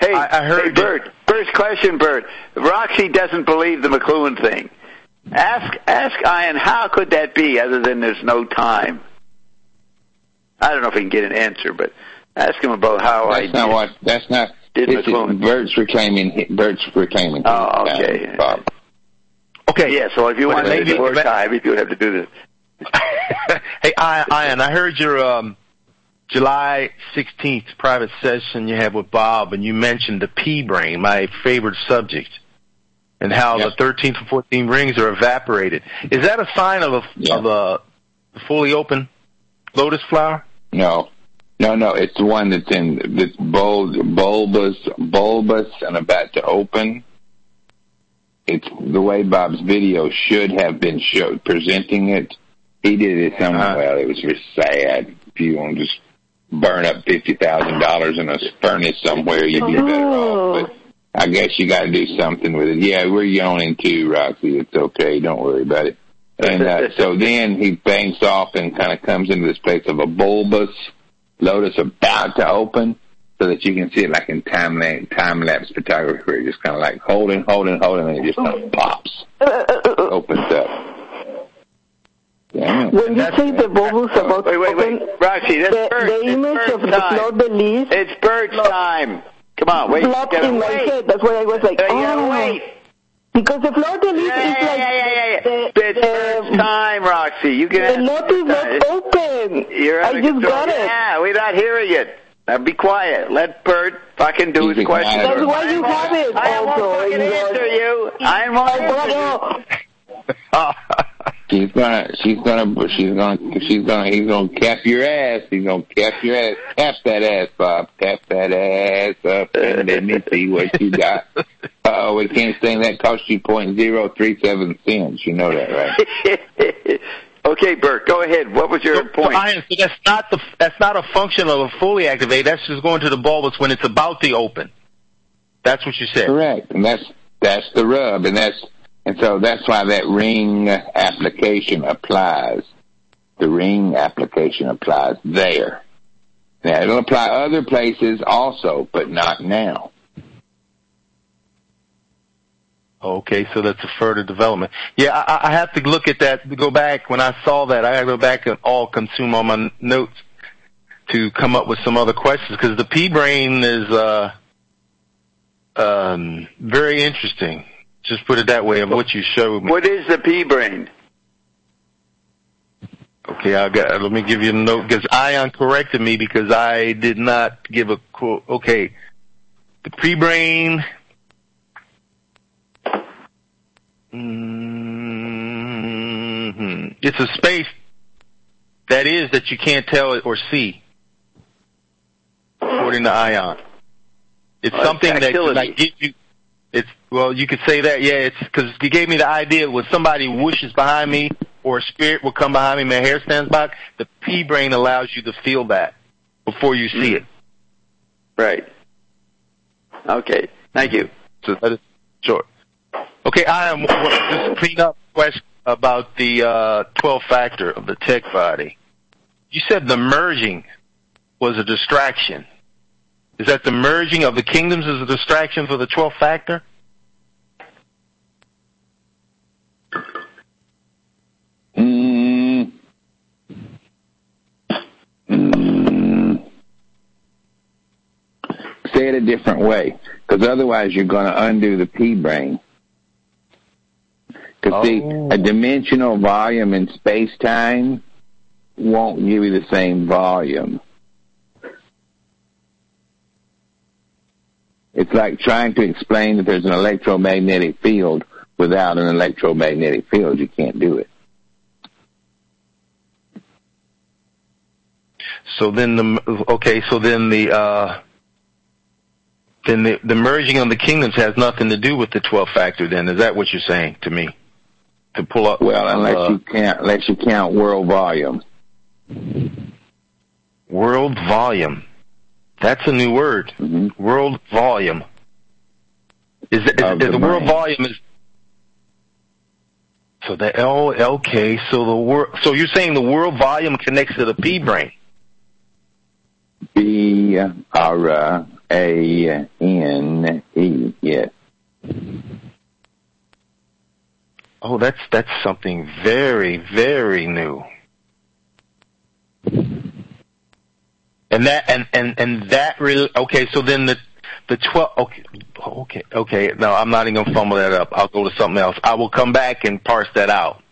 Hey, I heard hey, Bert. First question, Bert. Roxy doesn't believe the McLuhan thing. Ask Ian, how could that be other than there's no time? I don't know if he can get an answer, but ask him about how That's not. Bert's reclaiming. Oh, okay. Bob. Okay. Yeah, so if you want to more time, if you would have to do this. Hey, Ian, I heard your July 16th private session you had with Bob, and you mentioned the pea brain, my favorite subject, and how the 13th and 14th rings are evaporated. Is that a sign of a fully open lotus flower? No, it's the one that's bulbous and about to open. It's the way Bob's video should have been presenting it. He did it somewhere. Well, it was just sad. If you want to just burn up $50,000 in a furnace somewhere, you'd be better off. But I guess you got to do something with it. Yeah, we're yawning too, Roxy. It's okay. Don't worry about it. And so then he banks off and kind of comes into this place of a bulbous lotus about to open, so that you can see it like in time-lapse photography, where you're just kind of like holding, and it just kind of pops, opens up. Yeah. When you say the bulbous about wait, Roxy, the image of the fleur de lis. It's Bert's time. Come on, wait. Flopped in my head. That's why I was like, you gotta wait. Because the fleur de lis is like it's Bert's time, Roxy. You can. The lotus is not open. I just got it. Yeah, we're not hearing it. Now be quiet. Let Bert fucking do his question. That's why you have it. I won't fucking answer you. I won't answer you. He's gonna cap your ass. He's gonna cap your ass. Tap that ass, Bob. Tap that ass up and let me see what you got. We can't say that cost you .037 cents. You know that, right? Okay, Bert, go ahead. What was your point? So that's not a function of a fully activated. That's just going to the bulbous when it's about to open. That's what you said. Correct, and that's the rub, and so that's why that ring application applies. The ring application applies there. Now, it'll apply other places also, but not now. Okay, so that's a further development. Yeah, I have to look at that, to go back. When I saw that, I have to go back and consume all my notes to come up with some other questions, because the pea brain is very interesting. Just put it that way, of what you showed me. What is the pea brain? Okay, let me give you a note, because Ion corrected me because I did not give a quote. Okay, the pea brain. It's a space that you can't tell or see, according to Ion. It's something that like gives you. Well, you could say that, yeah. It's because you gave me the idea when somebody whooshes behind me or a spirit will come behind me, my hair stands back. The pea brain allows you to feel that before you see it. Right. Okay. Thank you. So that is short. Okay, just clean up question about the 12 factor of the tech body. You said the merging was a distraction. Is that the merging of the kingdoms is a distraction for the 12th factor? Say it a different way, because otherwise you're going to undo the pea brain. Because a dimensional volume in space-time won't give you the same volume. It's like trying to explain that there's an electromagnetic field without an electromagnetic field. You can't do it. So then the merging of the kingdoms has nothing to do with the 12th factor. Then is that what you're saying to me? To pull up? Well, unless you count world volume. World volume. That's a new word. Mm-hmm. World volume. Is the world volume is? So okay. So you're saying the world volume connects to the pea brain? B-R-A-I-N. Yes. Oh, that's something very, very new. And that really, okay, so then the 12, okay, no, I'm not even gonna fumble that up. I'll go to something else. I will come back and parse that out.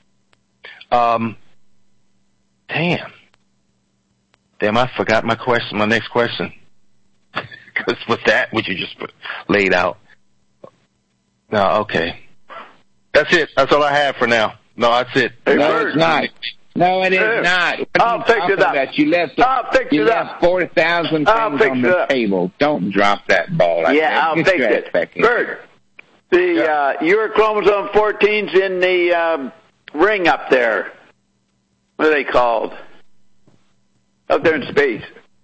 Damn, I forgot my next question. Because with that, what you just laid out. No, okay. That's it. That's all I have for now. No, that's it. No, it's not. No, it is not. I'll fix it up. You left 40,000 things on the table. Don't drop that ball. I'll fix it. Bert, your chromosome 14's in the ring up there. What are they called? Up there in space.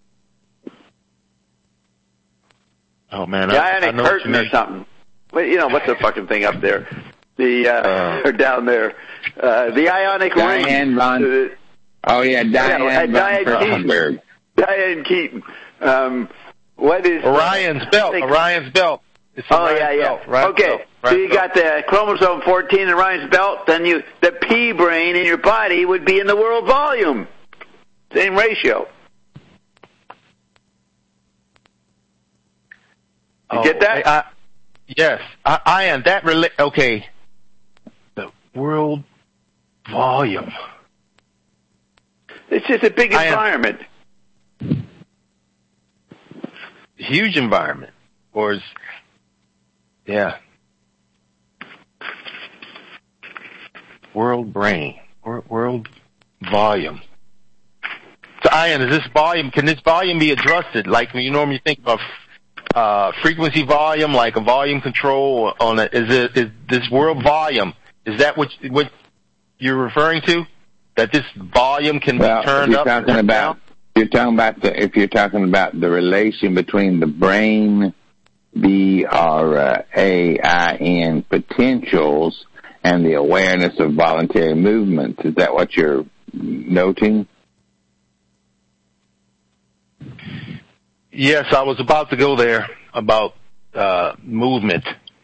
Oh, man. The ionic curtain or something. Well, you know, what's the fucking thing up there? Or down there. The ionic ring. Diane Keaton. Diane Keaton. What is... Orion's belt. It's Orion's belt. Okay. So you got the chromosome 14 in Orion's belt, then the P brain in your body would be in the world volume. Same ratio. You get that? Yes. Ian, okay. The world volume. It's just a big environment. Huge environment. World brain. World volume. So, Ian, can this volume be adjusted? Like when you normally think of frequency volume, like a volume control on it. Is this world volume? Is that what you're referring to? That this volume can be turned up? If you're talking about the relation between the brain, BRAIN potentials, and the awareness of voluntary movements, is that what you're noting? Yes, I was about to go there about movement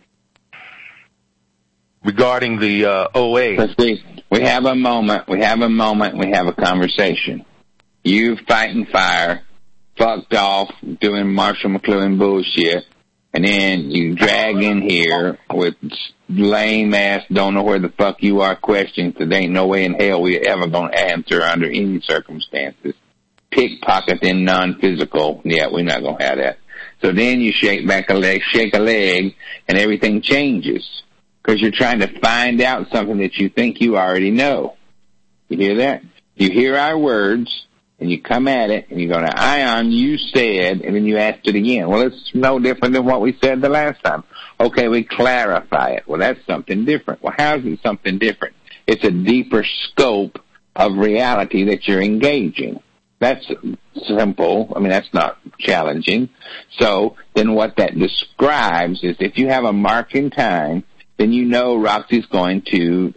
regarding the OA. Let's see. We have a moment. We have a conversation. You fighting fire, fucked off, doing Marshall McLuhan bullshit, and then you drag in here with lame ass, don't know where the fuck you are questions that ain't no way in hell we ever gonna answer under any circumstances. Pickpocketing, non-physical. Yeah, we're not going to have that. So then you shake a leg, and everything changes. Because you're trying to find out something that you think you already know. You hear that? You hear our words, and you come at it, and you go, now, Ion, you said, and then you asked it again. Well, it's no different than what we said the last time. Okay, we clarify it. Well, that's something different. Well, how is it something different? It's a deeper scope of reality that you're engaging. That's simple. I mean, that's not challenging. So then what that describes is if you have a mark in time, then you know Roxy's going to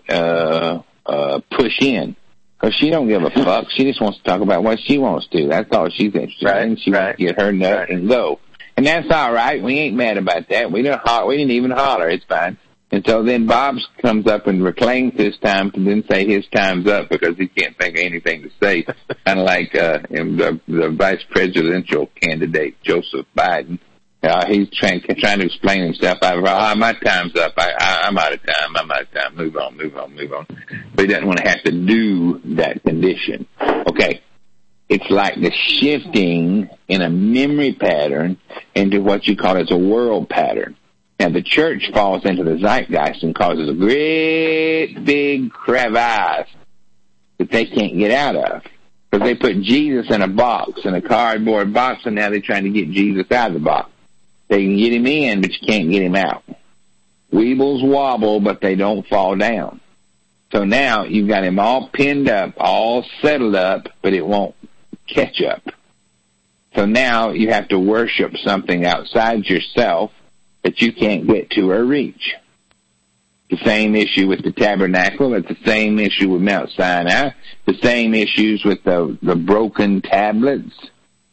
push in. Because she don't give a fuck. She just wants to talk about what she wants to. That's all she's interested in. She wants to get her nut and go. And that's all right. We ain't mad about that. We didn't even holler. It's fine. And so then Bob comes up and reclaims his time to then say his time's up because he can't think of anything to say. Kind of like the vice presidential candidate, Joseph Biden. He's trying to explain himself. My time's up. I'm out of time. Move on. But he doesn't want to have to do that condition. Okay. It's like the shifting in a memory pattern into what you call as a world pattern. Now, the church falls into the zeitgeist and causes a great big crevasse that they can't get out of. Because they put Jesus in a box, in a cardboard box, and now they're trying to get Jesus out of the box. They can get him in, but you can't get him out. Weebles wobble, but they don't fall down. So now you've got him all pinned up, all settled up, but it won't catch up. So now you have to worship something outside yourself that you can't get to or reach. The same issue with the tabernacle. It's the same issue with Mount Sinai. The same issues with the broken tablets.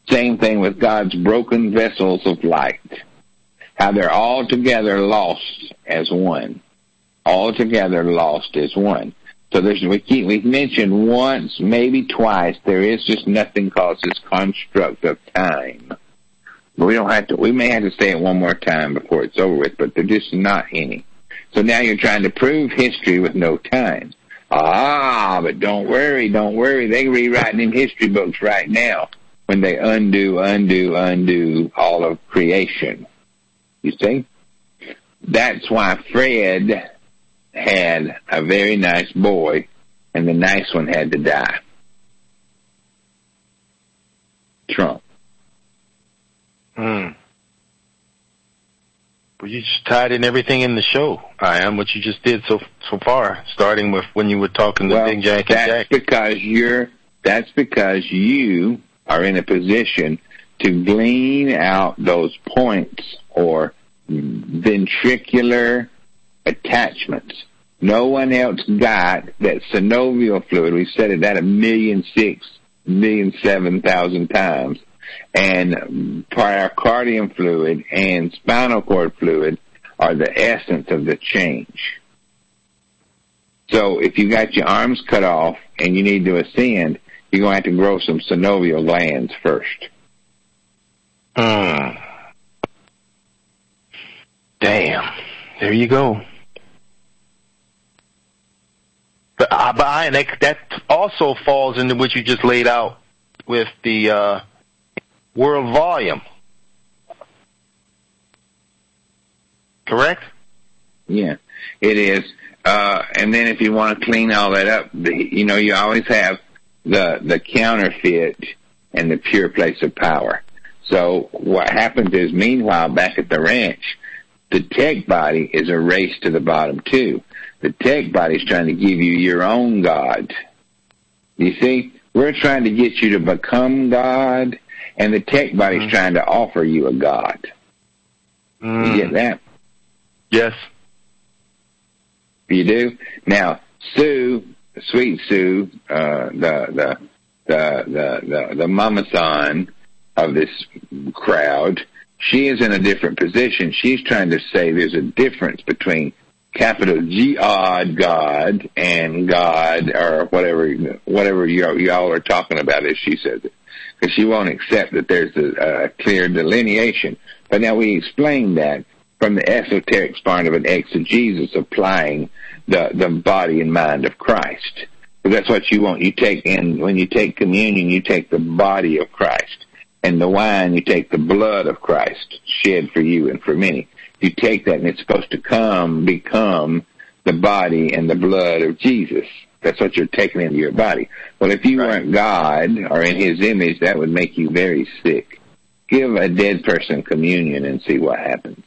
Same thing with God's broken vessels of light. How they're all together lost as one. All together lost as one. So we've mentioned once, maybe twice, there is just nothing called this construct of time. But we may have to say it one more time before it's over with, but there's just not any. So now you're trying to prove history with no time. But don't worry. They're rewriting in history books right now when they undo all of creation. You see? That's why Fred had a very nice boy, and the nice one had to die. Trump. Well, you just tied in everything in the show, what you just did so far, starting with when you were talking to Big Jack and Jack. That's because you are in a position to glean out those points or ventricular attachments. No one else got that synovial fluid. We've said it that 1,007,000 times. And pericardium fluid and spinal cord fluid are the essence of the change. So if you got your arms cut off and you need to ascend, you're going to have to grow some synovial glands first. Damn. There you go. But that also falls into what you just laid out with the world volume. Correct? Yeah, it is. And then if you want to clean all that up, you always have the counterfeit and the pure place of power. So what happens is, meanwhile, back at the ranch, the tech body is a race to the bottom too. The tech body is trying to give you your own God. You see, we're trying to get you to become God, and the tech body is trying to offer you a God. You get that? Yes. You do? Now, Sue, sweet Sue, the mama son of this crowd, she is in a different position. She's trying to say there's a difference between capital God and God, or whatever y'all are talking about, as she says it. Because she won't accept that there's a clear delineation. But now we explained that from the esoteric part of an exegesis applying the body and mind of Christ. Because that's what you want. When you take communion, you take the body of Christ. And the wine, you take the blood of Christ, shed for you and for many. You take that, and it's supposed to become the body and the blood of Jesus. That's what you're taking into your body. Well, if you weren't God or in His image, that would make you very sick. Give a dead person communion and see what happens.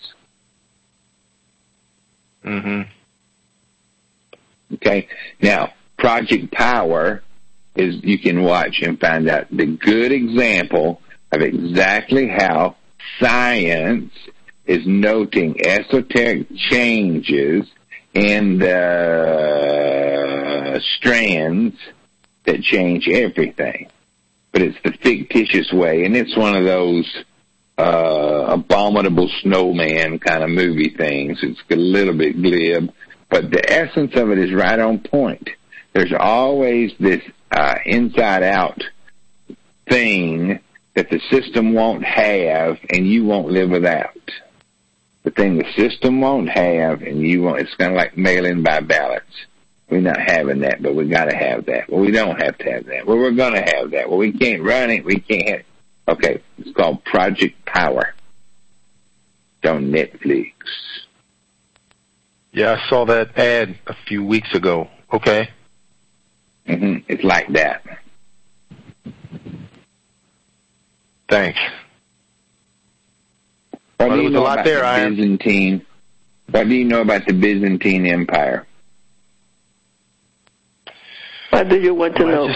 Okay? Now, Project Power is, you can watch and find out the good example of exactly how science is noting esoteric changes in the strands that change everything. But it's the fictitious way, and it's one of those abominable snowman kind of movie things. It's a little bit glib, but the essence of it is right on point. There's always this inside-out thing that the system won't have and you won't live without. The thing the system won't have and you won't, it's kind of like mail-in by ballots. We're not having that, but we got to have that. Well, we don't have to have that. Well, we're going to have that. Well, we can't run it. We can't have it. Okay, it's called Project Power. It's on Netflix. Yeah, I saw that ad a few weeks ago. Okay. It's like that. Thanks. What do you know about the Byzantine? What do you know about the Byzantine Empire? What do you want to know?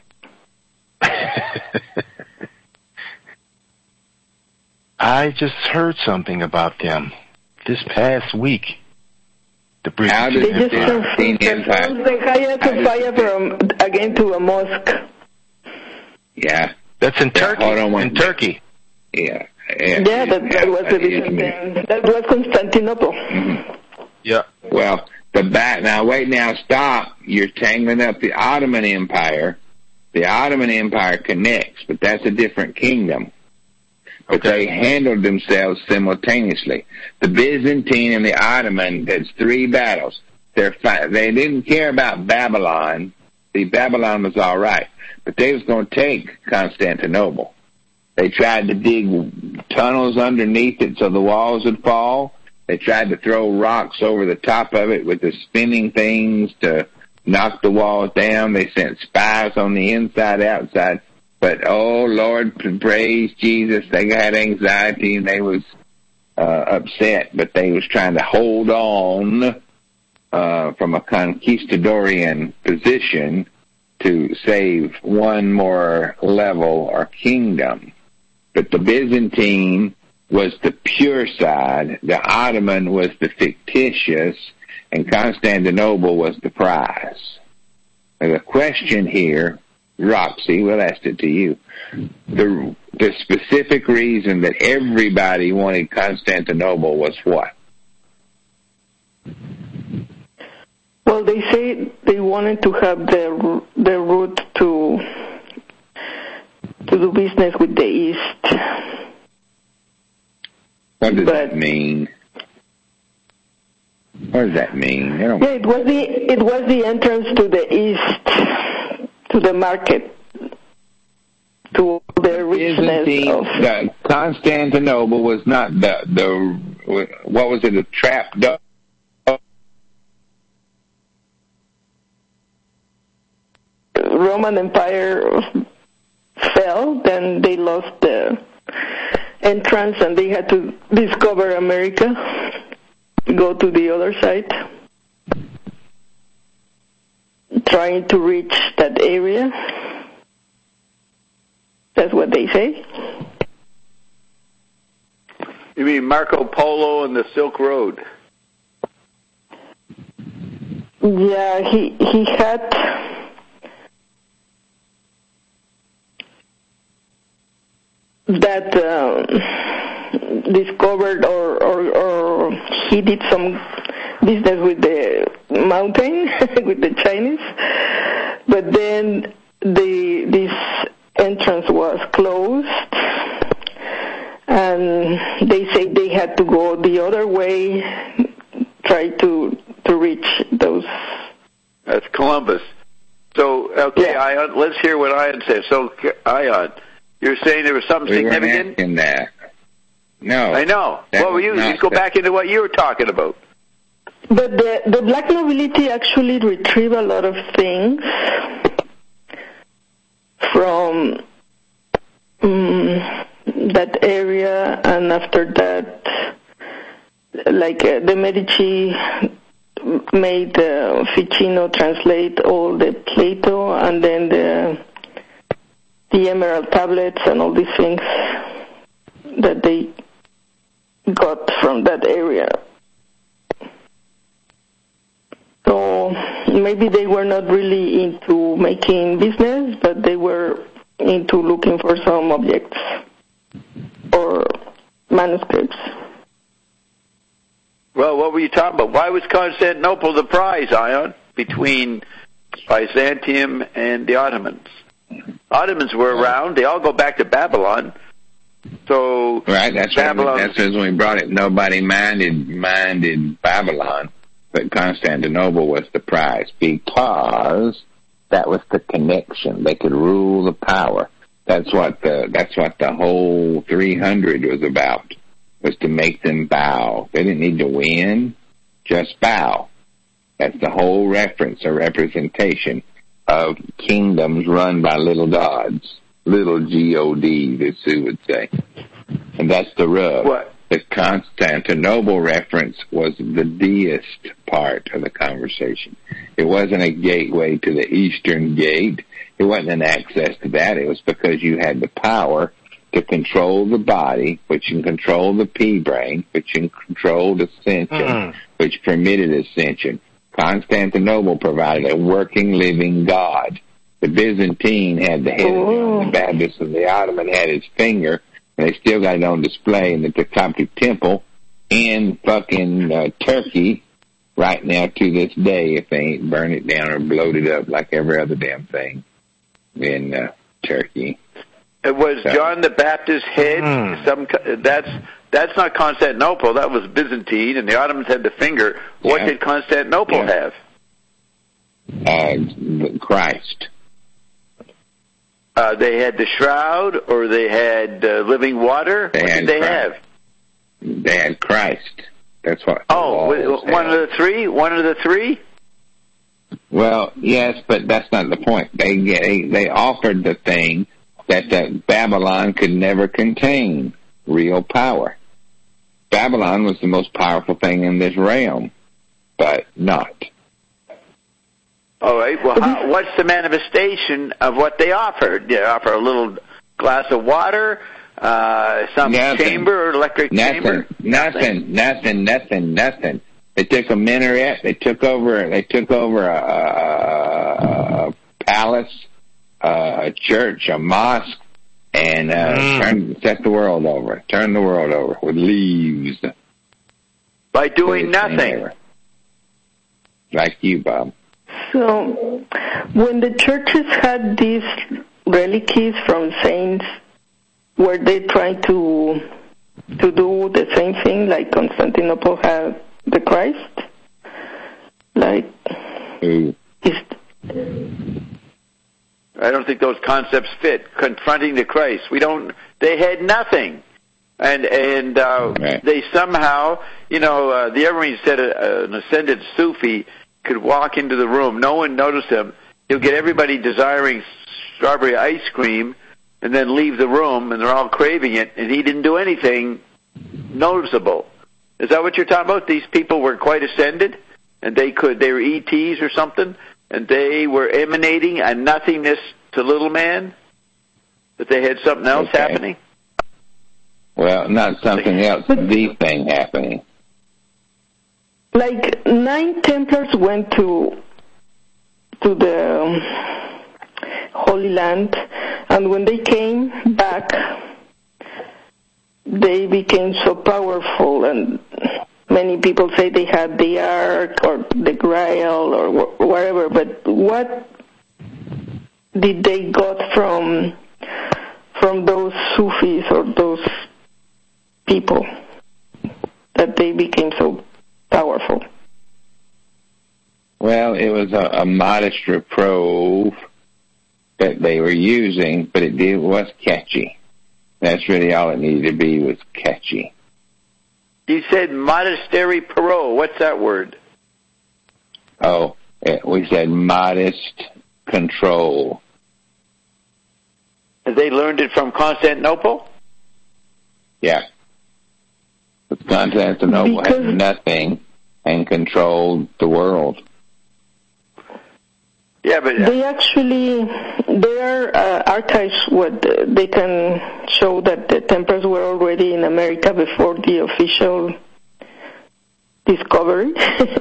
I just heard something about them this past week. How did the Byzantine Empire? They hired to fire from again to a mosque. Yeah. That's in Turkey. In Turkey. Yeah. That was the Byzantine. That was Constantinople. Mm-hmm. Yeah. Well, now stop. You're tangling up the Ottoman Empire. The Ottoman Empire connects, but that's a different kingdom. But they handled themselves simultaneously. The Byzantine and the Ottoman, that's 3 battles. They didn't care about Babylon. See, Babylon was all right, but they was going to take Constantinople. They tried to dig tunnels underneath it so the walls would fall. They tried to throw rocks over the top of it with the spinning things to knock the walls down. They sent spies on the inside, outside. But, oh, Lord, praise Jesus, they had anxiety and they was upset, but they was trying to hold on from a conquistadorian position to save one more level or kingdom. But the Byzantine was the pure side, the Ottoman was the fictitious, and Constantinople was the prize. Now, the question here, Roxy, we'll ask it to you. The specific reason that everybody wanted Constantinople was what? Well, they say they wanted to have the route to do business with the East. What does that mean? What does that mean? It was the entrance to the East, to the market, to the richness of Constantinople was not the what was it, a trap door? Roman Empire fell, then they lost the entrance and they had to discover America, go to the other side, trying to reach that area. That's what they say. You mean Marco Polo and the Silk Road? Yeah, he had that discovered or he did some business with the mountain with the Chinese, but then this entrance was closed and they say they had to go the other way, try to reach those. That's Columbus. So, okay, yeah. Ion, let's hear what Ion says. So, Ion, you're saying there was something significant? In that. No. I know. What were you? You go back into what you were talking about. But the black nobility actually retrieved a lot of things from that area, and after that, like the Medici made Ficino translate all the Plato, and then the Emerald tablets and all these things that they got from that area. So maybe they were not really into making business, but they were into looking for some objects or manuscripts. Well, what were you talking about? Why was Constantinople the prize, Ion, between Byzantium and the Ottomans? Ottomans were around. They all go back to Babylon. So right, that's Babylon. That's when we brought it. Nobody minded Babylon, but Constantinople was the prize because that was the connection. They could rule the power. That's what the whole 300 was about. Was to make them bow. They didn't need to win, just bow. That's the whole reference or representation of kingdoms run by little gods, little G-O-D, as Sue would say. And that's the rub. What? The Constantinople reference was the deist part of the conversation. It wasn't a gateway to the Eastern Gate. It wasn't an access to that. It was because you had the power to control the body, which can control the pea brain, which can control ascension, which permitted ascension. Constantinople provided a working, living God The Byzantine had the head of John the Baptist, and the Ottoman had his finger, and they still got it on display in the Coptic temple in fucking Turkey right now to this day, if they ain't burned it down or blowed it up like every other damn thing in Turkey. It was John the Baptist's head. That's not Constantinople. That was Byzantine, and the Ottomans had the finger. What did Constantinople have? Christ. They had the shroud, or they had living water. What did they have? They had Christ. That's what. One of the three. One of the three. Well, yes, but that's not the point. They offered the thing that Babylon could never contain: real power. Babylon was the most powerful thing in this realm, but not. All right. Well, what's the manifestation of what they offered? Did they offer a little glass of water, some chamber or electric chamber? Nothing. They took a minaret. They took over a palace, a church, a mosque, and set the world over. Turn the world over with leaves. By doing nothing. Like you, Bob. So, when the churches had these relics from saints, were they trying to do the same thing like Constantinople had the Christ? Like, I don't think those concepts fit. Confronting the Christ, they had nothing, and they somehow, the Evergreen said an ascended Sufi could walk into the room, no one noticed him. He'll get everybody desiring strawberry ice cream, and then leave the room, and they're all craving it, and he didn't do anything noticeable. Is that what you're talking about? These people were quite ascended, and they were ETs or something, and they were emanating a nothingness to little man? That they had something else happening? Well, not something else, the thing happening. Like 9 Templars went to the Holy Land, and when they came back, they became so powerful, and many people say they had the Ark or the Grail or whatever, but what did they got from those Sufis or those people that they became so powerful? Well, it was a modest reprove that they were using, but it was catchy. That's really all it needed to be, was catchy. You said monastery parole. What's that word? Oh, we said modest control. They learned it from Constantinople? Yeah. But Constantinople had nothing and controlled the world. Yeah, but they actually, their archives, they can show that the Templars were already in America before the official discovery.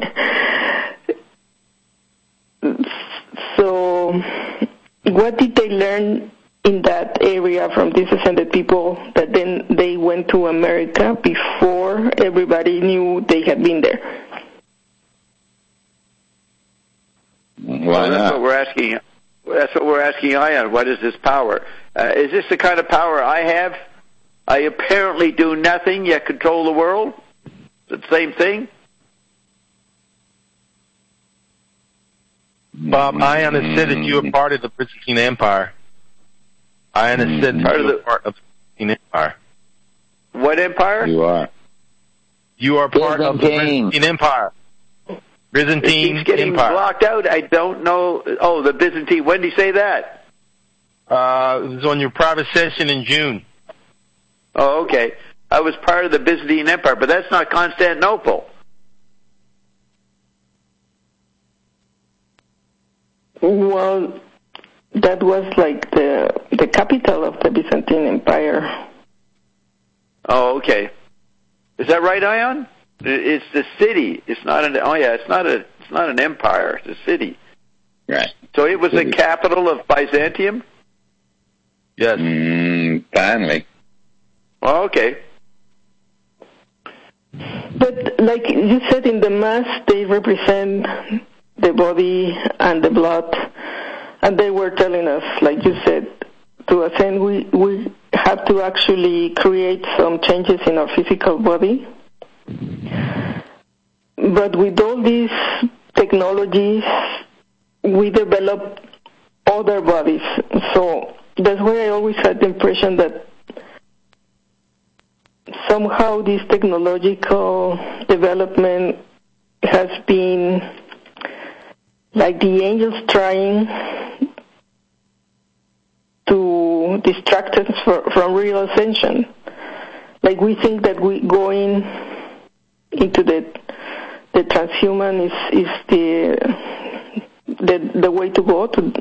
So, what did they learn in that area from these ascended people that then they went to America before everybody knew they had been there? Why not? That's what we're asking. That's what we're asking Ion. What is this power? Is this the kind of power I have? I apparently do nothing yet control the world. Is it the same thing? Bob, Ion has said that you are part of the Byzantine Empire. Ion has said that you are part of the Byzantine Empire. What empire? You are. You are part of the Byzantine Empire. Byzantine Empire. It keeps getting blocked out. I don't know. Oh, the Byzantine. When did you say that? It was on your private session in June. Oh, okay. I was part of the Byzantine Empire, but that's not Constantinople. Well, that was like the capital of the Byzantine Empire. Oh, okay. Is that right, Ion? It's the city. It's not an. Oh, yeah. It's not an empire. It's a city. Right. So it was the capital of Byzantium? Yes. Finally. Oh, okay. But like you said, in the Mass, they represent the body and the blood. And they were telling us, like you said, to ascend, we have to actually create some changes in our physical body. But with all these technologies, we develop other bodies. So that's why I always had the impression that somehow this technological development has been like the angels trying to distract us from real ascension. Like we think that we going into the transhuman is the way to go to,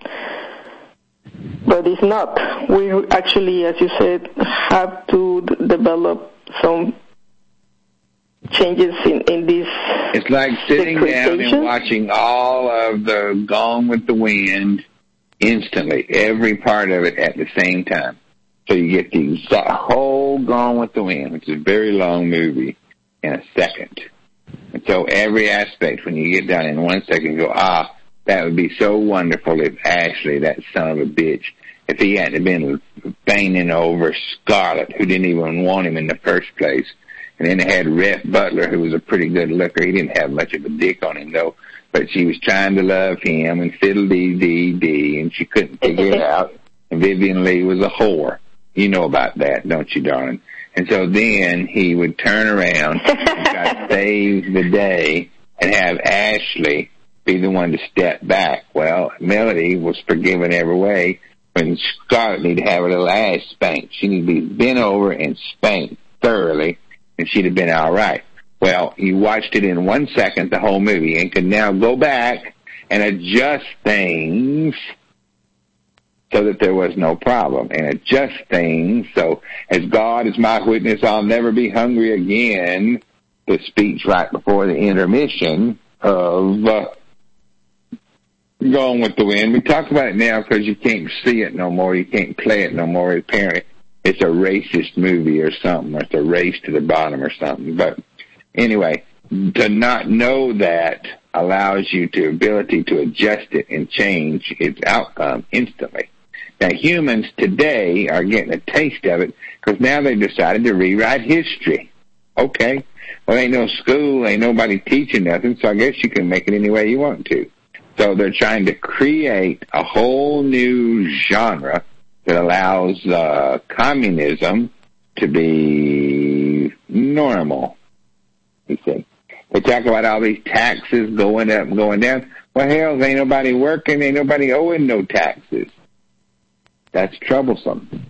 but it's not. We actually, as you said, have to develop some changes in this. It's like sitting down and watching all of the Gone with the Wind instantly, every part of it at the same time. So you get the whole Gone with the Wind, which is a very long movie, in a second. And so every aspect, when you get down in 1 second, you go, that would be so wonderful if Ashley, that son of a bitch, if he hadn't been feigning over Scarlett, who didn't even want him in the first place. And then they had Rhett Butler, who was a pretty good looker. He didn't have much of a dick on him, though. But she was trying to love him, and fiddle-dee-dee-dee, and she couldn't figure it out. And Vivian Leigh was a whore. You know about that, don't you, darling? And so then he would turn around and try to save the day and have Ashley be the one to step back. Well, Melody was forgiven every way when Scarlett needed to have her little ass spanked. She needed to be bent over and spanked thoroughly, and she'd have been all right. Well, you watched it in 1 second, the whole movie, and could now go back and adjust things so that there was no problem, and adjust things so, as God is my witness, I'll never be hungry again, the speech right before the intermission of Gone with the Wind. We talk about it now because you can't see it no more, you can't play it no more. Apparently it's a racist movie or something, or it's a race to the bottom or something. But anyway, to not know that allows you the ability to adjust it and change its outcome instantly. Now, humans today are getting a taste of it because now they've decided to rewrite history. Okay, well, ain't no school, ain't nobody teaching nothing, so I guess you can make it any way you want to. So they're trying to create a whole new genre that allows communism to be normal, you see. They talk about all these taxes going up and going down. Well, hell, ain't nobody working, ain't nobody owing no taxes. That's troublesome.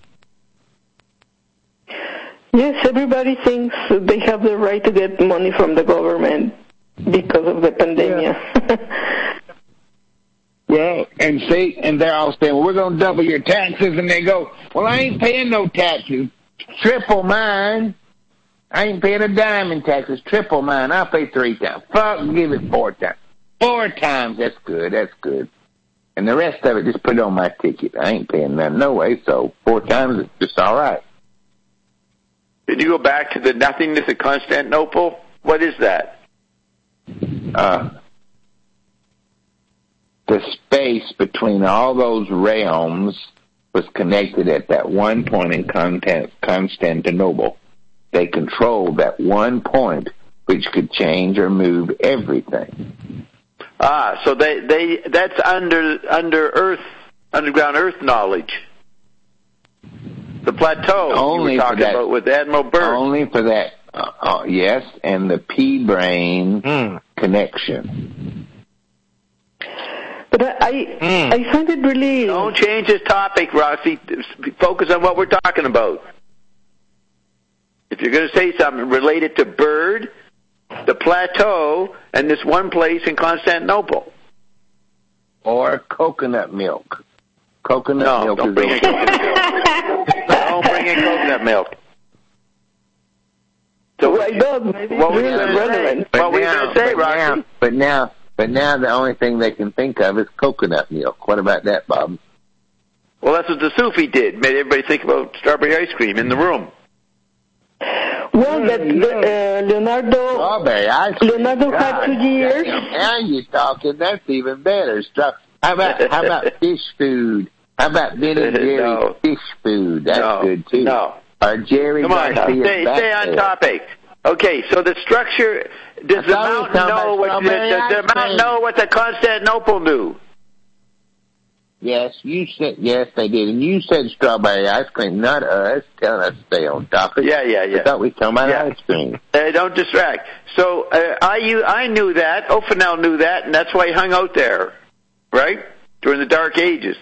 Yes, everybody thinks they have the right to get money from the government because of the pandemic. Yeah. Well, and see, and they're all saying, well, we're going to double your taxes, and they go, well, I ain't paying no taxes. Triple mine. I ain't paying a dime in taxes. Triple mine. I'll pay 3 times. Fuck, give it 4 times. 4 times, that's good, that's good. And the rest of it, just put it on my ticket. I ain't paying that no way, so 4 times is just all right. Did you go back to the nothingness of Constantinople? What is that? The space between all those realms was connected at that one point in Constantinople. They controlled that one point which could change or move everything. So that's under earth, underground earth knowledge. The plateau only you were talking about with Admiral Byrd. Only for that, yes, and the P-brain connection. But I find it really... Don't change this topic, Roxy. Focus on what we're talking about. If you're going to say something related to Byrd, the plateau, and this one place in Constantinople. Or coconut milk. Coconut milk don't bring in coconut milk. Don't bring in coconut milk. So why not? Maybe what were you going to say? What were you going to say, Roxy? But now, But now the only thing they can think of is coconut milk. What about that, Bob? Well, that's what the Sufi did. Made everybody think about strawberry ice cream in the room. Well, Strawberry ice cream. Leonardo had 2 years. Now you're talking. That's even better. How about fish food? How about Ben and Jerry's fish food? That's good, too. No. Or Jerry Come on, Garcia's stay on topic. Okay, so the structure, does the mountain know what the Constantinople knew? Yes, you said, yes, they did. And you said strawberry ice cream, not us, telling us to stay on topic. Yeah. I thought we were talking about ice cream. Don't distract. So, I knew that, Ophenel knew that, and that's why he hung out there, right? During the Dark Ages.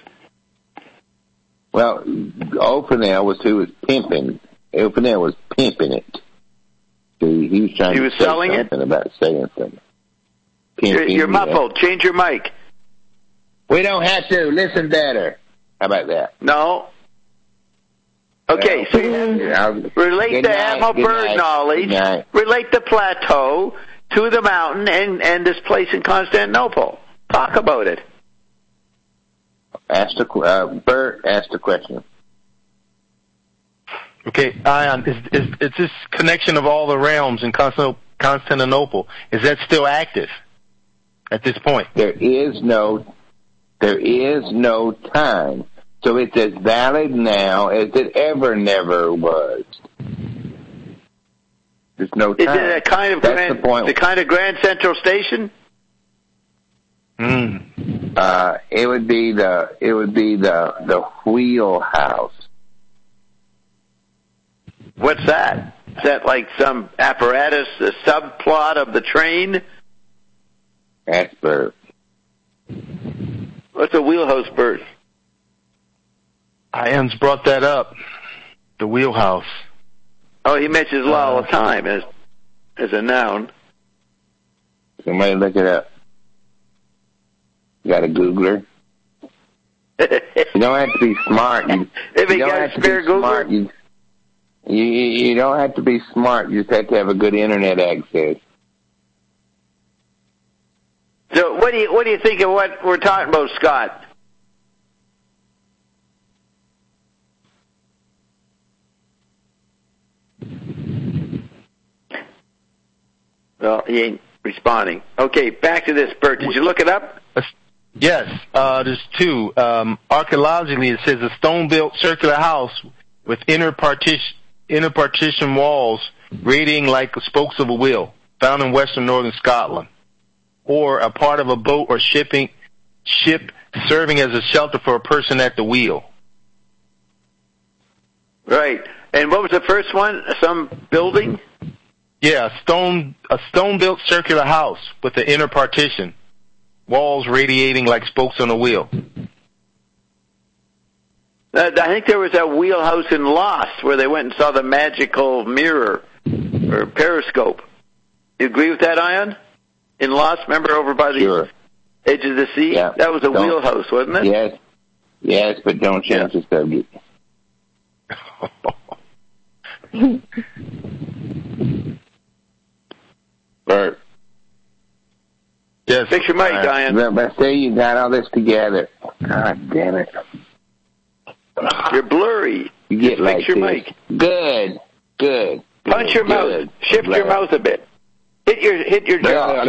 Well, Ophenel was who was pimping. Ophenel was pimping it. He was trying to say selling something about saying something. You're muffled. Change your mic. We don't have to. Listen better. How about that? No. Okay, so relate the animal bird knowledge, relate the plateau to the mountain and this place in Constantinople. Talk about it. Bert asked a question. Okay, Ion, is this connection of all the realms in Constantinople, is that still active at this point? There is no time. So it's as valid now as it ever never was. There's no time. Is it a kind of the kind of Grand Central Station? It would be the wheelhouse. What's that? Is that like some apparatus, a subplot of the train? That's Bert. What's a wheelhouse, Bert? Ian's brought that up. The wheelhouse. Oh, he mentions it all the time as a noun. Somebody look it up. You got a Googler? You don't have to be smart. You don't have to be smart. You just have to have a good internet access. So what do you think of what we're talking about, Scott? Well, he ain't responding. Okay, back to this, Bert. Did you look it up? Yes, there's two. Archaeologically, it says a stone-built circular house with inner partition walls radiating like the spokes of a wheel, found in western northern Scotland, or a part of a boat or ship serving as a shelter for a person at the wheel. Right. And what was the first one? Some building? Yeah, a stone-built circular house with the inner partition, walls radiating like spokes on a wheel. I think there was a wheelhouse in Lost where they went and saw the magical mirror or periscope. You agree with that, Ion? In Lost, remember over by the edge of the sea? Yeah. That was a wheelhouse, wasn't it? Yes, but don't change the subject. Bert. Yes. Fix your mic, Ion. But say you got all this together. God damn it. You're blurry. You get Just fix your mic. Good. Punch your mouth. Shift your mouth a bit. Hit your jaw.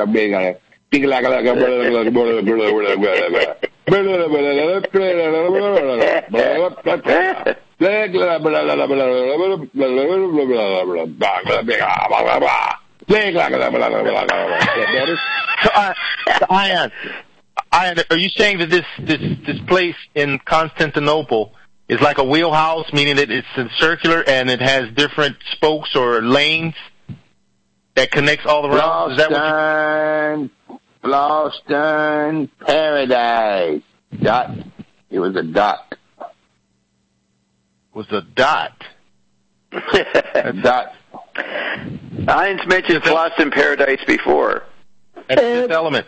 Ian, are you saying that this place in Constantinople is like a wheelhouse, meaning that it's circular and it has different spokes or lanes that connects all the realms? Is that Boston Paradise. Dot. It was a dot. Was a dot. A dot. Ian's mentioned Lost in Paradise before. That's this element.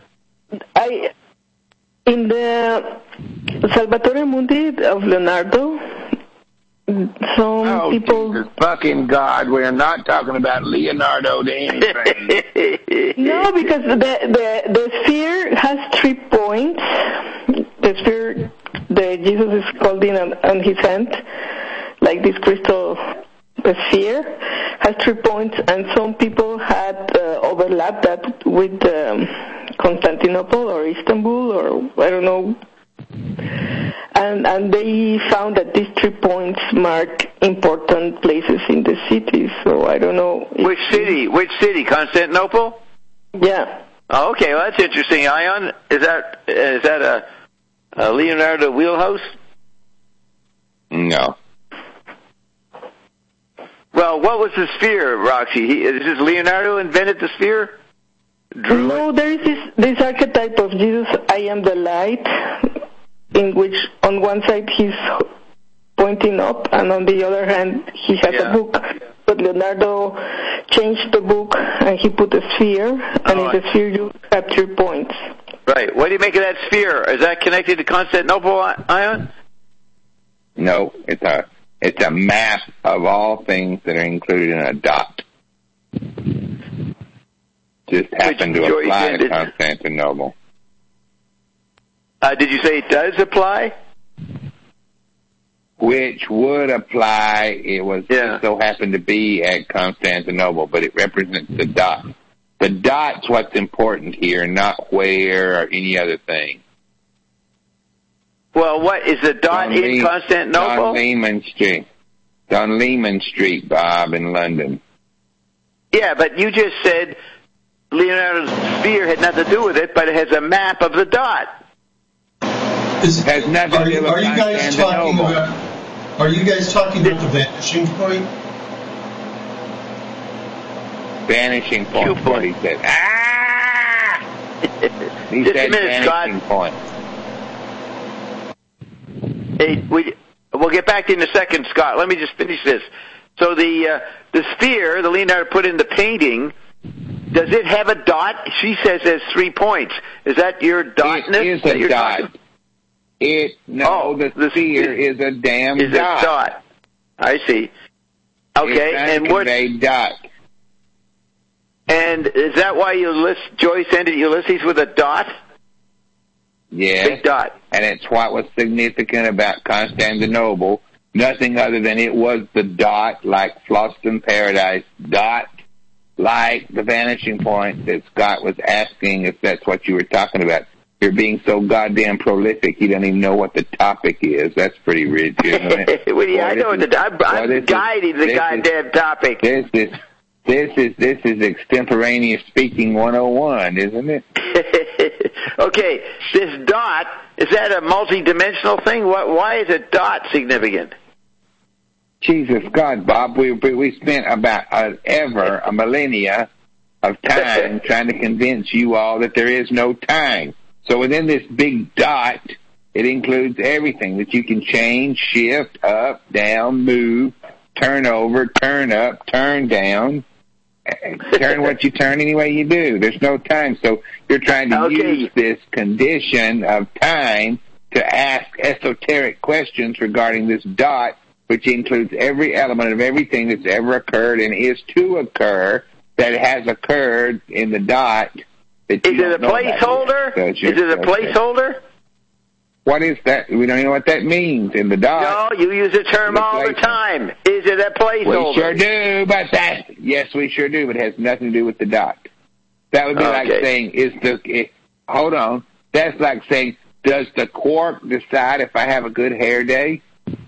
In the Salvatore Mundi of Leonardo, some people... Jesus fucking God, we're not talking about Leonardo da anything. No, because the sphere has 3 points. The sphere that Jesus is holding on his hand, like this crystal sphere, has 3 points, and some people had overlapped that with Constantinople or Istanbul or I don't know. And they found that these 3 points mark important places in the city. So I don't know. Which city? Constantinople? Yeah. Oh, okay, well, that's interesting. Ion, is that a Leonardo wheelhouse? No. Well, what was the sphere, Roxy? Is this Leonardo invented the sphere? No, there is this archetype of Jesus, I am the light, in which on one side he's pointing up, and on the other hand he has a book. But Leonardo changed the book, and he put a sphere, and in the sphere you have 3 points. Right. What do you make of that sphere? Is that connected to Constantinople, Ion? No, it's a map of all things that are included in a dot. Just happened to apply to Constantinople. Did you say it does apply? Which would apply, it was just so happened to be at Constantinople, but it represents the dot. The dot's what's important here, not where or any other thing. Well, what is the dot in Constantinople? On Lehman Street, Bob, in London. Yeah, but you just said Leonardo's sphere had nothing to do with it, but it has a map of the dot. Has nothing to do with Constantinople. Are you guys talking about the vanishing point? Vanishing point, what he said. He just said a minute, vanishing Scott. point. Hey, we'll get back in a second, Scott. Let me just finish this. So the sphere, the Leonardo put in the painting, does it have a dot? She says there's 3 points. Is that your dotness? It is a dot. The sphere is a damn dot. Is a dot. I see. Okay, and what? Dot. And is that why Joyce ended Ulysses with a dot? Yeah. Big dot. And it's what was significant about Constantinople. Nothing other than it was the dot, like Fhloston Paradise, dot, like the vanishing point that Scott was asking if that's what you were talking about. You're being so goddamn prolific, you don't even know what the topic is. That's pretty rich, isn't it? Well, yeah, I know I'm guiding the goddamn topic. This is extemporaneous speaking 101, isn't it? Okay, this dot, is that a multi-dimensional thing? Why is a dot significant? Jesus God, Bob, we spent about a millennia of time trying to convince you all that there is no time. So within this big dot, it includes everything that you can change, shift, up, down, move, turn over, turn up, turn down, turn what you turn any way you do. There's no time. So you're trying to use this condition of time to ask esoteric questions regarding this dot, which includes every element of everything that's ever occurred and is to occur that has occurred in the dot. Is it a placeholder? Is it a placeholder? What is that? We don't know what that means in the dot. No, you use the term all the time. Is it a placeholder? We sure do, yes, we sure do, but it has nothing to do with the dot. That would be like saying, hold on. That's like saying, does the quark decide if I have a good hair day?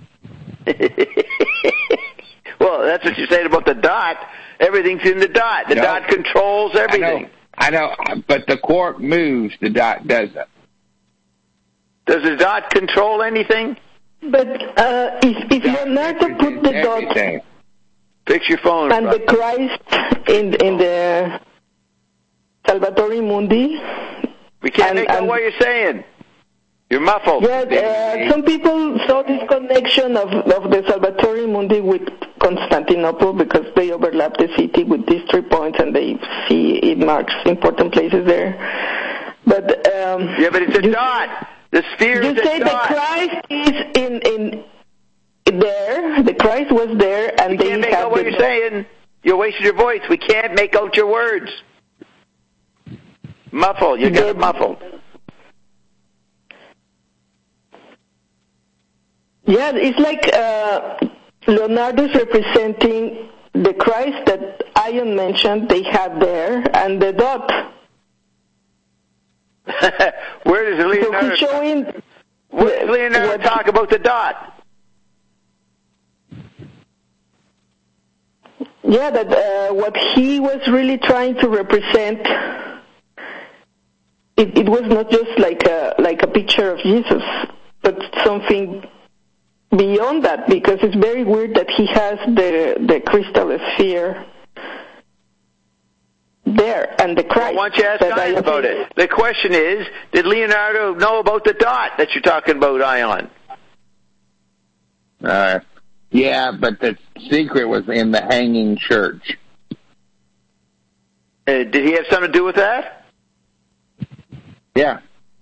Well, that's what you said about the dot. Everything's in the dot. The dot controls everything. I know, but the quark moves, the dot doesn't. Does the dot control anything? But if Leonardo put the dot... Fix your phone. And the Christ in the Salvatore Mundi... We can't make out what you're saying. You're muffled. Yeah, some people saw this connection of the Salvatore Mundi with Constantinople because they overlap the city with these 3 points and they see it marks important places there. But but it's a dot. The sphere is a dot. You say the Christ is there. The Christ was there, and we they can't make had out what you're saying. You're wasting your voice. We can't make out your words. Muffle. You got it muffled. Yeah, it's like Leonardo's representing the Christ that Ion mentioned they had there, and the dot. Where does Leonardo? So he's showing. Where does Leonardo talk about the dot? Yeah, that what he was really trying to represent. It was not just like a picture of Jesus, but something beyond that, because it's very weird that he has the crystal sphere there and the Christ. Well, why don't you ask Ion about it? The question is, did Leonardo know about the dot that you're talking about, Ion? Yeah, but the secret was in the hanging church. Did he have something to do with that? Yeah.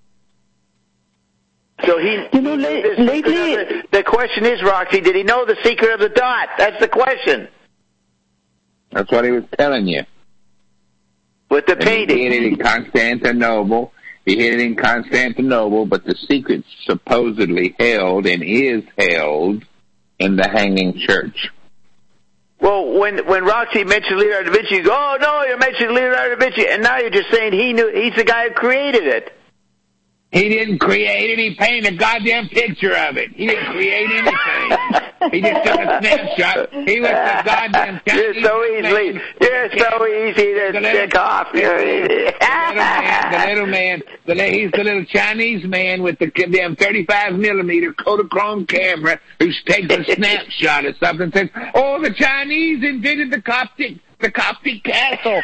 So lately, the question is, Roxy, did he know the secret of the dot? That's the question. That's what he was telling you. With the painting. He hid it in Constantinople. But the secret's supposedly held and is held in the hanging church. Well, when Roxy mentioned Leonardo da Vinci, you go, oh, no, you're mentioning Leonardo da Vinci, and now you're just saying he's the guy who created it. He didn't create it. He painted a goddamn picture of it. He didn't create anything. He just took a snapshot. He was the goddamn Chinese. You're so easy to stick off. The little man. He's the little Chinese man with the damn 35mm Kodachrome camera who takes a snapshot of something and says, oh, the Chinese invented the Coptic castle.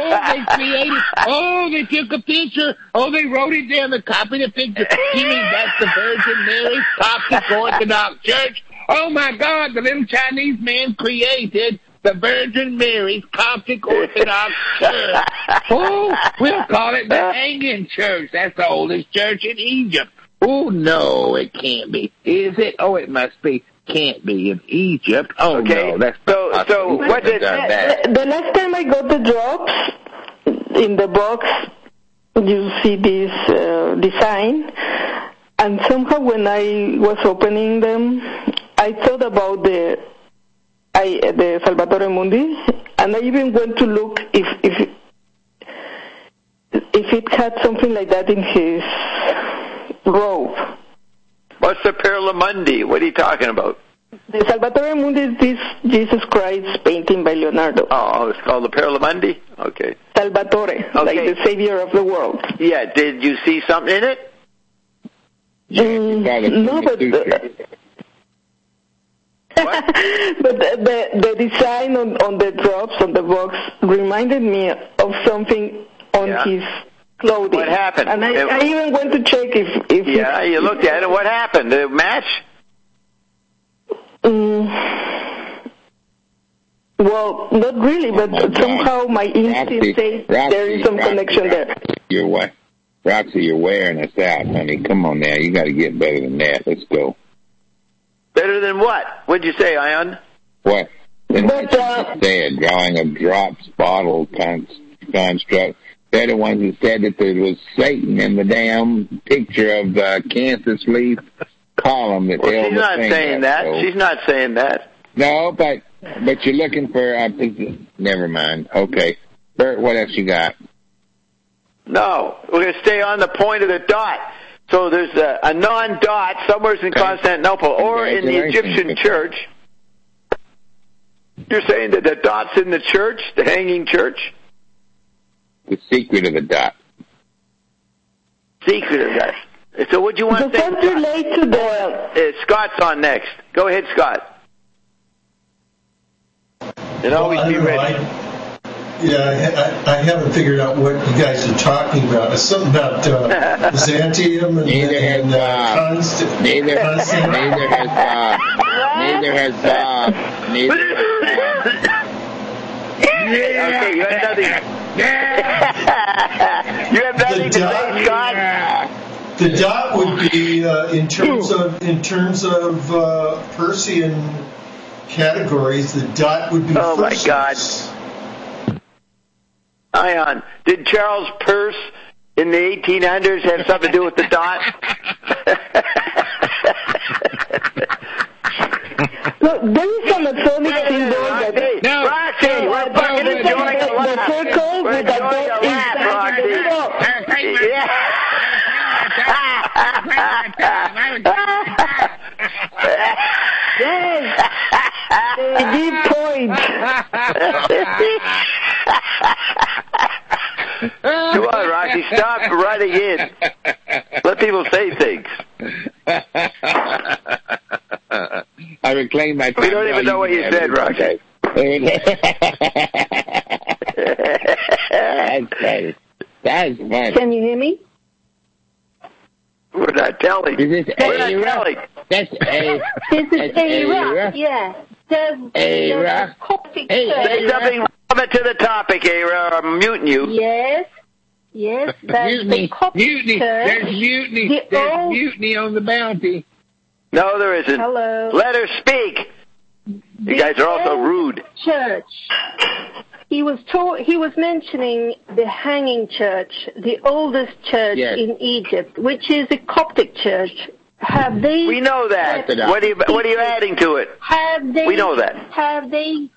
They took a picture. Oh, they wrote it down, they copied the picture. You mean that's the Virgin Mary's Coptic Orthodox Church? Oh my God, the little Chinese man created the Virgin Mary's Coptic Orthodox Church. Oh, we'll call it the Hanging Church. That's the oldest church in Egypt. Oh, no, it can't be. Is it? Oh, it must be. Can't be in Egypt. Oh, okay. No, that's so what did the last time I got the drops in the box, you see this design, and somehow when I was opening them, I thought about the Salvatore Mundi, and I even went to look if it had something like that in his robe. What's the Perla Mundi? What are you talking about? The Salvatore Mundi is this Jesus Christ painting by Leonardo. Oh, it's called the Perla Mundi? Okay. Salvatore, like the savior of the world. Yeah, did you see something in it? No, but... but the design on the drops, on the box, reminded me of something on his clothing. What happened? And I even went to check if yeah, you looked at it. What happened? Did it match? Well, not really, but somehow my instinct says there is some connection there. Roxy, you're wearing us out, honey. Come on now. You got to get better than that. Let's go. Better than what? What'd you say, Ion? What? Said drawing a drops bottle construct. They're the ones that said that there was Satan in the damn picture of the Kansas leaf column that held the thing. She's not saying that. So. She's not saying that. No, but you're looking for. Never mind. Okay, Bert, what else you got? No, we're going to stay on the point of the dot. So there's a non-dot somewhere in Constantinople or in the Egyptian church. You're saying that the dot's in the church, the hanging church? The secret of the dot. Secret of that. So what do you want to say? Does that relate to the... Scott's on next. Go ahead, Scott. And always be ready. I haven't figured out what you guys are talking about. It's something about Byzantium and Constant. Neither has Bob. Okay, you have nothing. You have nothing to say, Scott? The dot would be in terms of Persian categories. The dot would be. Oh my God! Ion, did Charles Peirce in the 1800s have something to do with the dot? Look, there is some atomic symbol that... No, Roxy, we're fucking enjoying the laugh. The circle with the dot inside the middle. Yes. The deep point. Come on, Roxy, stop running in. Let people say things. I reclaim my time. We don't even know what you said, Roxy. That's funny. Can you hear me? We're not telling. Is this We're not telling. That's A. This is A-Rock, yeah. There's A-Rock. Coptic Hey, Say something relevant to the topic, Ara, or I'm muting you. Yes, that's the Coptic Mutiny. Church. There's mutiny. There's mutiny on the Bounty. No, there isn't. Hello. Let her speak. You guys are also rude. Church. He was mentioning the Hanging Church, the oldest church in Egypt, which is a Coptic church. Have they? We know that. What are you adding to it? Have they? We know that. Have they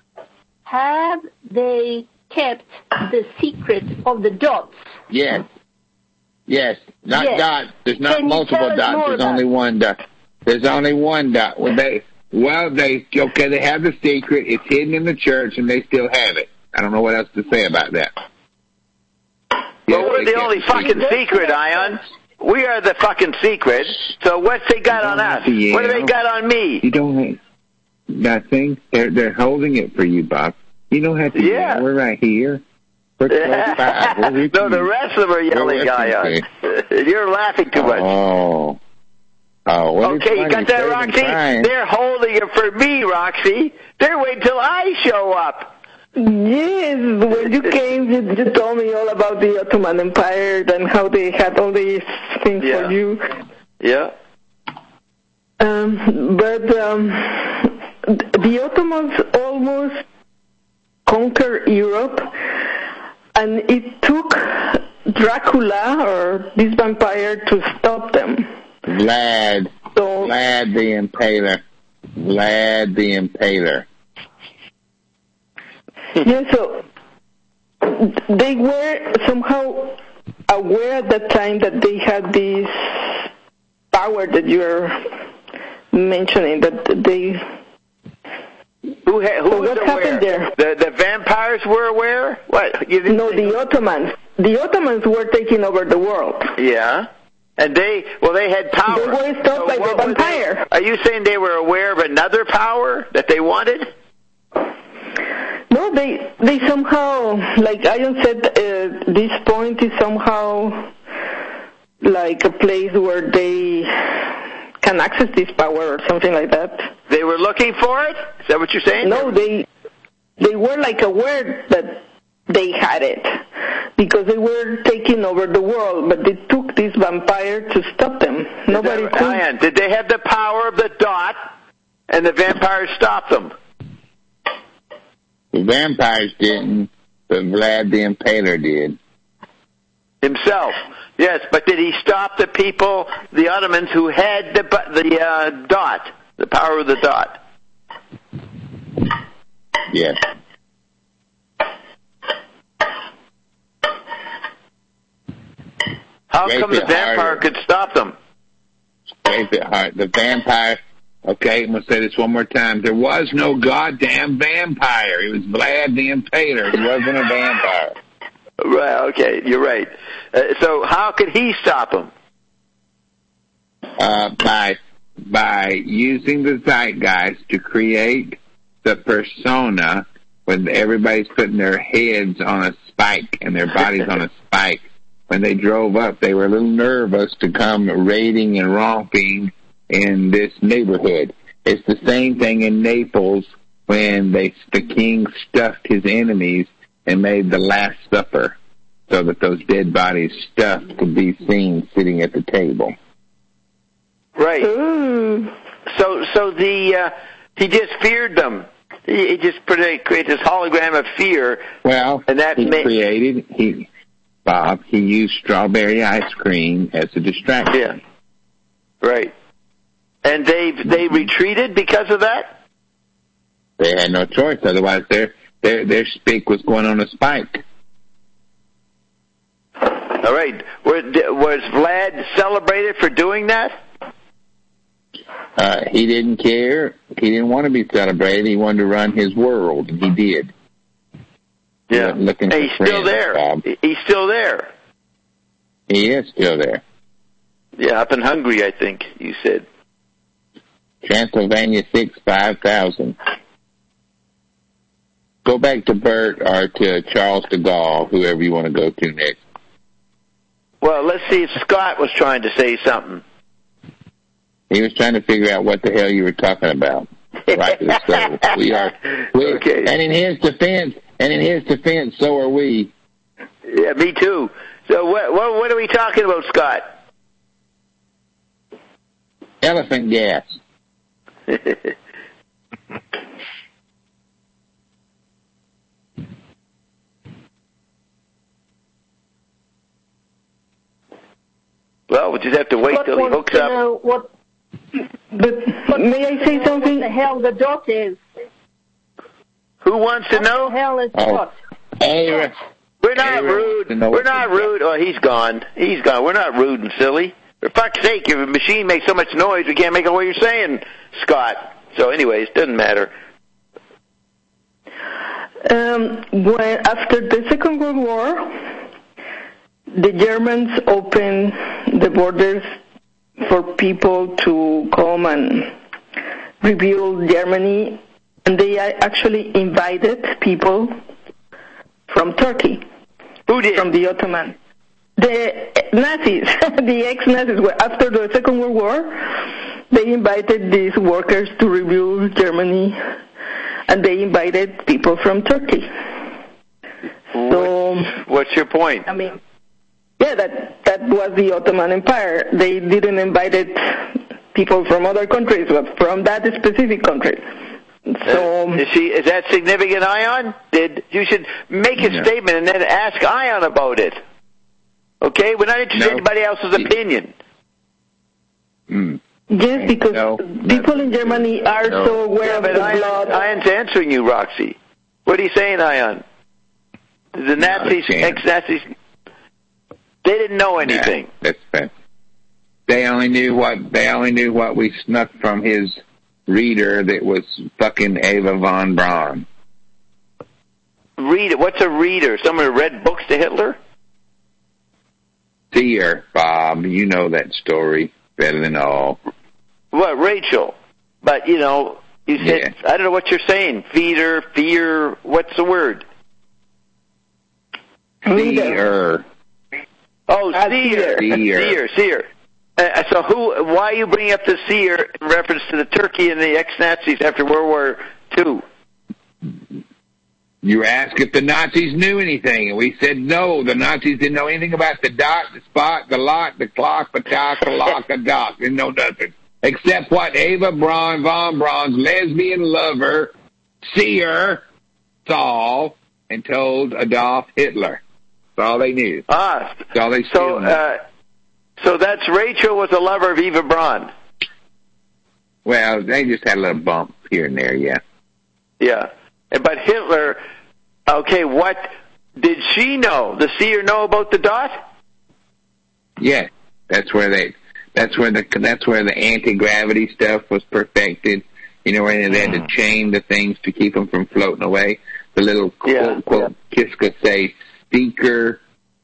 kept the secret of the dots? Yes. Not dots. There's not Can you multiple tell us dots. more There's about only one dot. There's only one dot. They have the secret. It's hidden in the church, and they still have it. I don't know what else to say about that. Well, we're the only fucking secret, Ion. We are the fucking secret. So what's they got on us? Yeah. What do they got on me? You don't have nothing. They're holding it for you, Bob. You don't have to yell. We're right here. We're close by. No, the rest of them are yelling, Ion. You're laughing too much. Oh, okay, you got that, Roxy? They're holding it for me, Roxy. They're waiting till I show up. Yes, when you came, you told me all about the Ottoman Empire and how they had all these things for you. Yeah. But the Ottomans almost conquered Europe, and it took Dracula, or this vampire, to stop them. Vlad the Impaler. Yeah, so they were somehow aware at that time that they had this power that you're mentioning, that they... Who was what happened there? The vampires were aware? What? No, the Ottomans. The Ottomans were taking over the world. Yeah. And they had power. They were stopped by the vampire. Are you saying they were aware of another power that they wanted? No, they somehow, like Ion said, this point is somehow like a place where they can access this power or something like that. They were looking for it? Is that what you're saying? No, they were like aware that they had it because they were taking over the world, but they took this vampire to stop them. Nobody could. Diane, did they have the power of the dot and the vampires stopped them? The vampires didn't, but Vlad the Impaler did. Himself, yes, but did he stop the people, the Ottomans, who had the dot, the power of the dot? Yes. How come the vampire could stop them? Scrape it hard. The vampire... Okay, I'm going to say this one more time. There was no goddamn vampire. He was Vlad the Impaler. He wasn't a vampire. Right, okay, you're right. So how could he stop him? By using the zeitgeist to create the persona when everybody's putting their heads on a spike and their bodies on a spike. When they drove up, they were a little nervous to come raiding and romping in this neighborhood. It's the same thing in Naples when the king stuffed his enemies and made the Last Supper. so that those dead bodies' stuff could be seen sitting at the table. Right. Ooh. So he just feared them. He just created this hologram of fear. Well, and that he used strawberry ice cream as a distraction. Yeah. Right. And they retreated because of that? They had no choice, otherwise their speak was going on a spike. All right. Was Vlad celebrated for doing that? He didn't care. He didn't want to be celebrated. He wanted to run his world, and he did. Yeah. Looking and he's friends, still there. Bob. He's still there. He is still there. Yeah, up in Hungary, I think you said. Transylvania 5,000. Go back to Bert or to Charles de Gaulle, whoever you want to go to next. Well, let's see if Scott was trying to say something. He was trying to figure out what the hell you were talking about. Right. So okay. And in his defense, so are we. Yeah, me too. So what are we talking about, Scott? Elephant gas. Well, we'll just have to wait till he hooks up. But may I say something? What the hell the dot is? Who wants to know? What the hell is dot? Hey, we're not rude. We're not rude. Oh, he's gone. He's gone. We're not rude and silly. For fuck's sake, if a machine makes so much noise, we can't make out what you're saying, Scott. So anyways, doesn't matter. After the Second World War, the Germans opened the borders for people to come and rebuild Germany, and they actually invited people from Turkey. Who did? From the Ottoman. The Nazis, the ex-Nazis, after the Second World War, they invited these workers to rebuild Germany, and they invited people from Turkey. So, what's your point? I mean, yeah, that was the Ottoman Empire. They didn't invite people from other countries, but from that specific country. So is that significant, Ion? You should make a statement and then ask Ion about it. Okay, we're not interested in anybody else's opinion. Yes, because people in Germany are so aware of the blood. Ion's answering you, Roxy. What are you saying, Ion? The Nazis, ex-Nazis, they didn't know anything. That's fair. They only knew what we snuck from his reader that was fucking Eva von Braun. Reader? What's a reader? Someone who read books to Hitler? Seer, Bob. You know that story better than all. What, Rachel? But, you said, I don't know what you're saying. Fear, what's the word? Seer. Oh, seer. So why are you bringing up the seer in reference to the Turkey and the ex-Nazis after World War II? You asked if the Nazis knew anything, and we said no. The Nazis didn't know anything about the dot, the spot, the lot, the clock, the talk, the lock, the dot. They didn't know nothing. Except what Eva von Braun's lesbian lover, seer, saw and told Adolf Hitler. That's all they knew. That's all they still knew. So that's Rachel was a lover of Eva Braun. Well, they just had a little bump here and there, yeah. Yeah. But Hitler, okay, what did she know? The seer know about the dot? Yeah. That's where the anti-gravity stuff was perfected. Where they had to chain the things to keep them from floating away. The little quote Kiska say speaker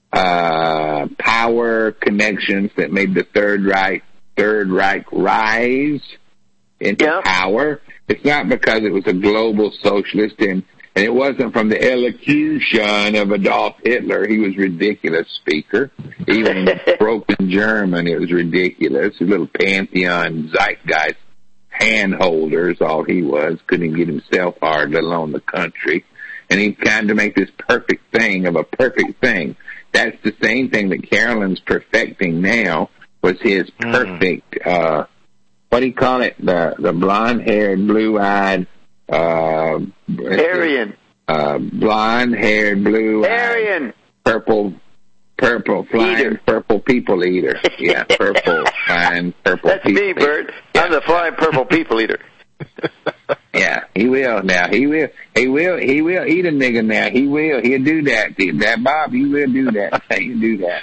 power connections that made the Third Reich rise into power. It's not because it was a global socialist, and it wasn't from the elocution of Adolf Hitler. He was ridiculous speaker. Even broken German, it was ridiculous. A little pantheon zeitgeist handholders, all he was. Couldn't even get himself hard, let alone the country. And he tried to make this perfect thing of a perfect thing. that's the same thing that Carolyn's perfecting now, was his perfect, what do you call it? The blonde-haired, blue-eyed, Aryan. Blonde-haired, blue-eyed, Aryan. purple flying Eater. purple people eater. Yeah, purple flying purple That's people me, eater. Bert. I'm the flying purple people eater. Yeah, he will now. He will eat a nigga now. He'll do that. That Bob, he will do that. He'll do that.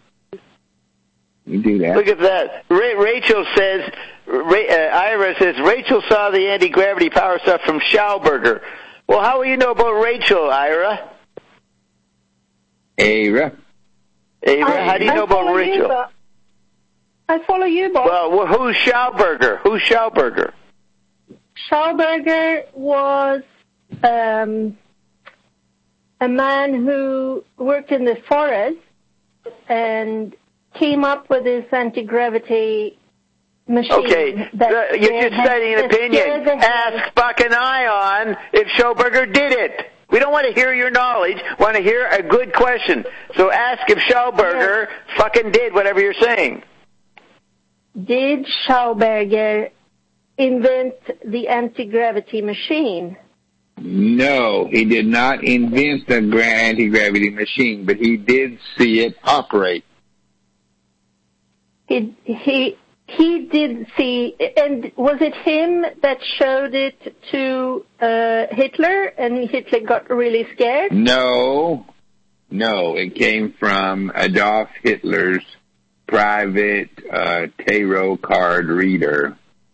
You do that. Look at that. Rachel says, Ira says, Rachel saw the anti-gravity power stuff from Schauberger. Well, how will you know about Rachel, Ira? Ira, how do you know about Rachel? I follow you, Bob. Well, who's Schauberger? Schauberger was a man who worked in the forest and came up with this anti-gravity machine. Okay, you're just stating an opinion. Ask fucking Ion if Schauberger did it. We don't want to hear your knowledge. We want to hear a good question. So ask if Schauberger fucking did whatever you're saying. Did Schauberger invent the anti-gravity machine? no, he did not invent the anti-gravity machine, but he did see it operate. He did see, and was it him that showed it to Hitler, and Hitler got really scared? No, it came from Adolf Hitler's private tarot card reader.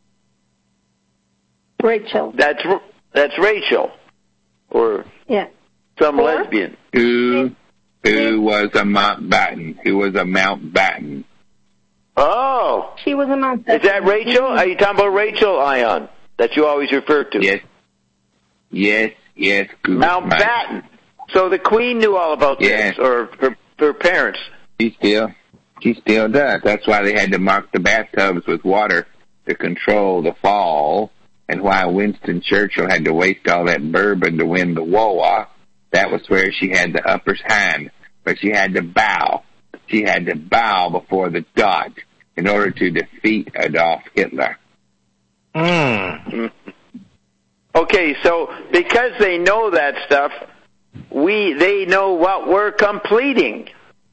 Rachel. That's Rachel, or some lesbian who was a Mountbatten. Oh, she was a Mountbatten. Is that Rachel? Are you talking about Rachel, Ion, that you always refer to? Yes. Mountbatten. So the Queen knew all about this, or her parents. She still does. That's why they had to mark the bathtubs with water to control the fall, and why Winston Churchill had to waste all that bourbon to win the war. That was where she had the upper hand, but she had to bow. She had to bow before the dot in order to defeat Adolf Hitler. Okay, so because they know that stuff, they know what we're completing.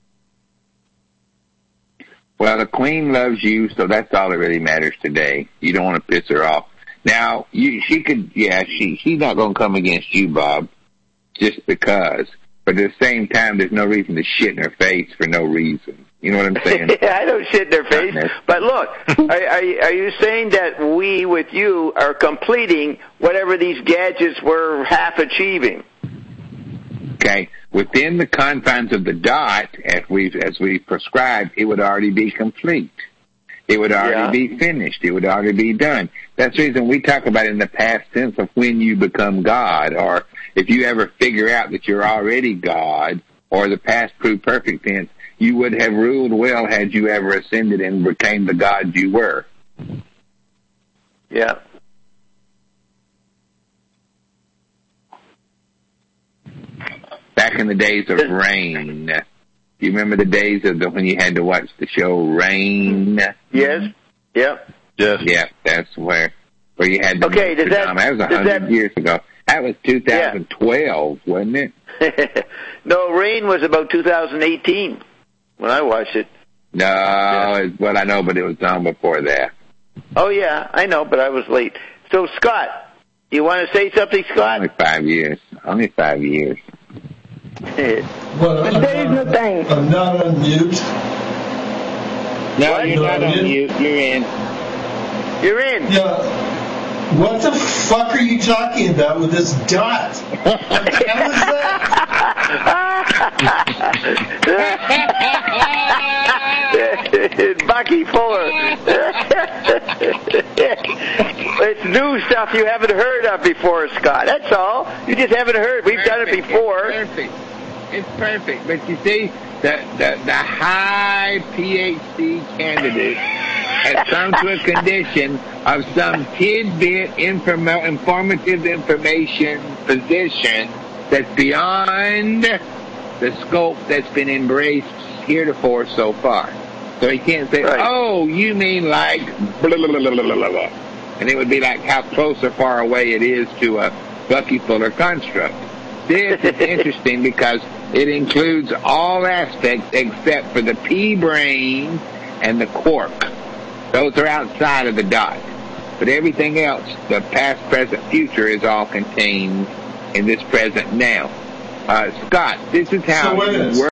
Well, the Queen loves you, so that's all that really matters today. You don't want to piss her off. Now, she's not going to come against you, Bob, just because. But at the same time, there's no reason to shit in her face for no reason. You know what I'm saying? I don't shit in her face. But look, are you saying that we, with you, are completing whatever these gadgets were half achieving? Okay. Within the confines of the dot, as we prescribed, it would already be complete. It would already be finished. It would already be done. That's the reason we talk about it in the past tense of when you become God, or if you ever figure out that you're already God, or the past proved perfect tense, you would have ruled well had you ever ascended and became the God you were. Yeah. Back in the days of Rain. You remember the days of when you had to watch the show Rain? Yes. Yep. Yes. Yeah, that's where you had the that was 100 years ago. That was 2012, wasn't it? No, Rain was about 2018 when I watched it. No, it's what I know, but it was on before that. Oh, yeah, I know, but I was late. So, Scott, you want to say something, Scott? Only 5 years. Well, there is no time. I'm not on mute. No, you're not on mute. You're in. You're in. Yeah. What the fuck are you talking about with this dot? What the hell is that? Bucky Fuller. It's new stuff you haven't heard of before, Scott. That's all. You just haven't heard. We've done it before. It's perfect. But you see, the high PhD candidate has come to a condition of some tidbit informative information position that's beyond the scope that's been embraced heretofore so far. So he can't say, oh, you mean like blah, blah, blah, blah, blah, blah, blah. And it would be like how close or far away it is to a Bucky Fuller construct. This is interesting because it includes all aspects except for the pea brain and the quark. Those are outside of the dot. But everything else, the past, present, future, is all contained in this present now. Scott, this is how you work.